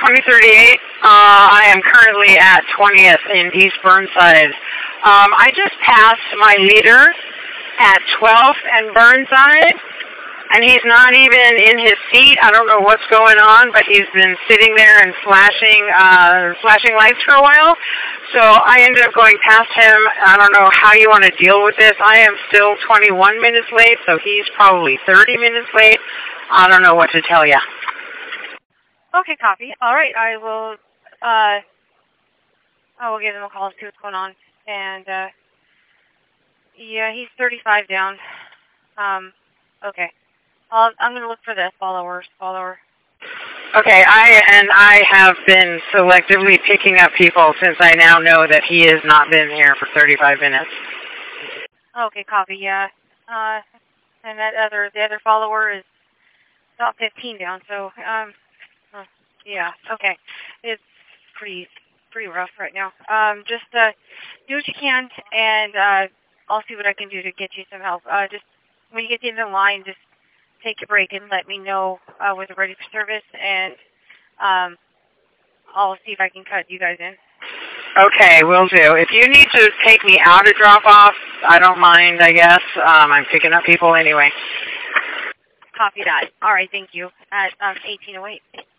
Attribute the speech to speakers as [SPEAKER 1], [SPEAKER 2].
[SPEAKER 1] 2038. I am currently at 20th in East Burnside. I just passed my leader at 12th and Burnside, and he's not even in his seat. I don't know what's going on, but he's been sitting there and flashing lights for a while. So I ended up going past him. I don't know how you want to deal with this. I am still 21 minutes late, so he's probably 30 minutes late. I don't know what to tell you.
[SPEAKER 2] Okay, copy. All right, I will give him a call, see what's going on. And, yeah, he's 35 down. Okay. I'm going to look for the follower.
[SPEAKER 1] Okay, I have been selectively picking up people since I now know that he has not been here for 35 minutes.
[SPEAKER 2] Okay, copy, yeah. And the other follower is about 15 down, so, yeah, okay. It's pretty rough right now. Just do what you can, and I'll see what I can do to get you some help. Just when you get to the end of the line, just take a break and let me know when they're ready for service, and I'll see if I can cut you guys in.
[SPEAKER 1] Okay, will do. If you need to take me out to drop off, I don't mind, I guess. I'm picking up people anyway.
[SPEAKER 2] Copy that. All right, thank you. At 1808.